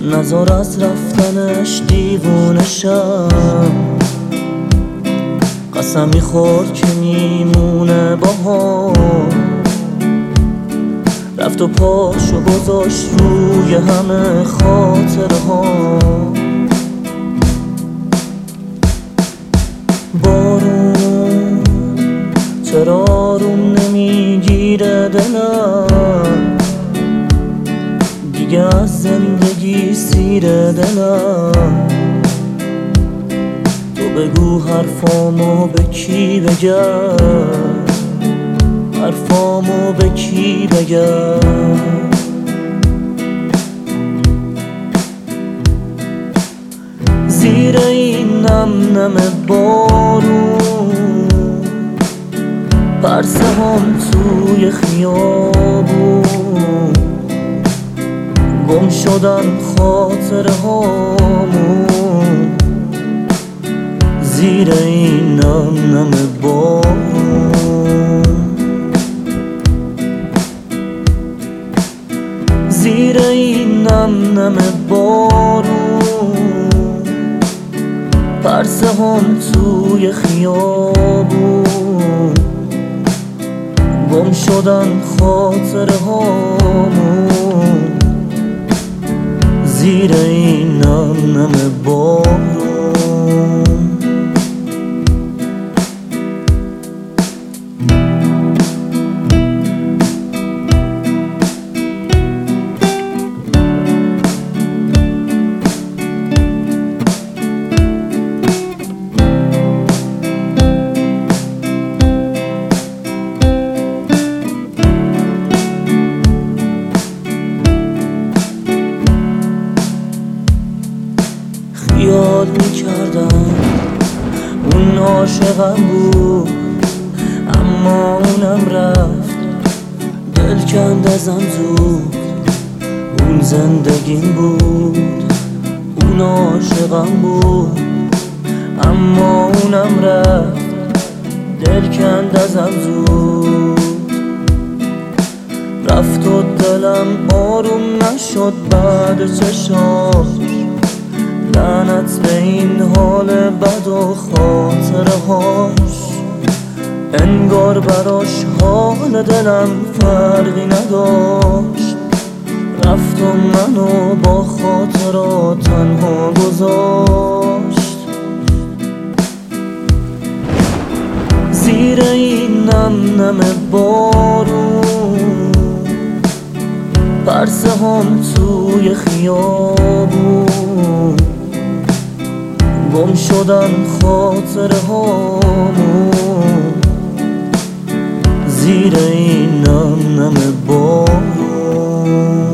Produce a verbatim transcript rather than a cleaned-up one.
نزار از رفتنش دیوونه شم، قسم میخورد که میمونه باهام. رفت و پاشو گذاشت روی همه خاطره ها. بارون چرا آروم نمیگیره دلم، دیگه از زندگی سیر دلم. تو بگو حرفامو به کی بگم، حرفامو به کی بگم. زیر این نم نم بارون، پرسه هم توی خیابون، گم شدن خاطره هامون. زیر این نم نم بارون، زیر این نم نم بارون، پرسه هم توی خیابون، گم شدن خاطره هامون. زیر این نم نم بارون. یاد میکردم اون عاشقم بود، اما اونم رفت دل کند ازم زود. اون زندگیم بود، اون عاشقم بود، اما اونم رفت دل کند ازم زود. رفت و دلم آروم نشد بعد چشاش، لعنت به این حال بد و خاطره هاش. انگار براش حال دلم فرقی نداشت، رفت و منو با خاطرات تنها گذاشت. زیر این نم نم بارون، پرسه هم توی خیابون، گم شدن خاطره هامون. زیر این نم نم بارون.